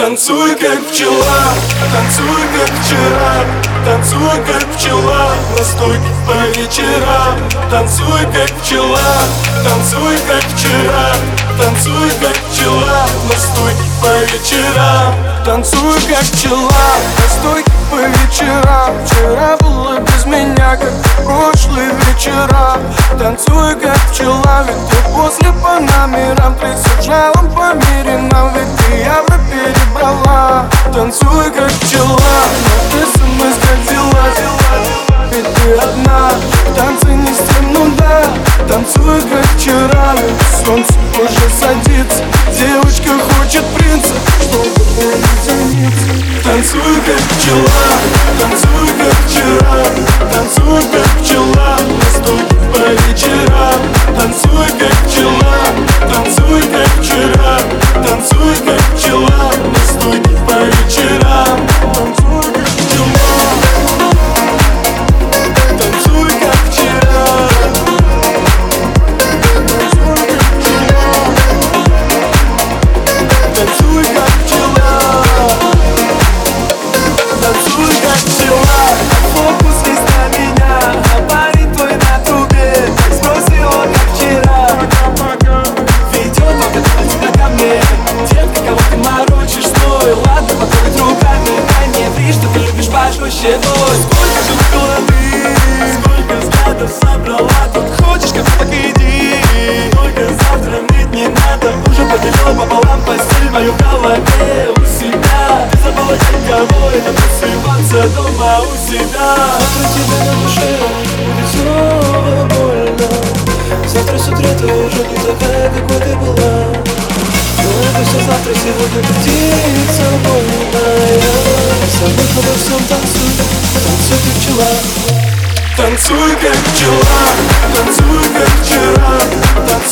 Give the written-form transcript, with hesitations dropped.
Танцуй, как пчела, танцуй, как вчера. Танцуй, как пчела, на стойке по вечерам. Танцуй, как пчела, танцуй, как вчера. Танцуй, как пчела, на стойке по вечерам. Танцуй, как пчела, на стойке по вечерам. Вчера было без меня, как в прошлые вечера. Танцуй, как пчела, ведь ты после по номерам 30 жалом по мире нам, ведь ты явно перебрала. Танцуй, как пчела, но ты смс как дела, ведь ты одна. В танце не с тем, ну да. Танцуй, как вчера, ведь солнце уже садится. Девочка хочет принца, чтобы уединиться. Танцуй, как пчела, танцуй, как вчера. Танцуй, как пчела, на стойке по вечерам. Танцуй, как пчела, танцуй, как вчера. Танцуй, как пчела, на стойке по вечерам. Танцуй, как пчела, танцуй, как вчера. Танцуй, как пчела, танцуй, как пчела. Фокус весь на меня, а парень твой на трубе. Так сбрось его, как вчера. Ведет только тебя ко мне. Детка, кого ты морочишь, стой. Ладно, потрогать руками, дай мне ври, что ты любишь пожестче. Ой, сколько же выпила ты, сколько взглядов собрала. Тут хочешь, ко мне, так иди. Только завтра ныть не надо. Уже поделила пополам постель в мою голове. У себя ты забыла тем, кого это просыпаться дома у себя. Завтра тебе на душе будет снова больно. Завтра с утра ты уже не такая, какой ты была. Но это все завтра, сегодня ты птица вольная. Со мной обо всем танцуй, танцуй, как пчела. Танцуй, как пчела, танцуй, как вчера.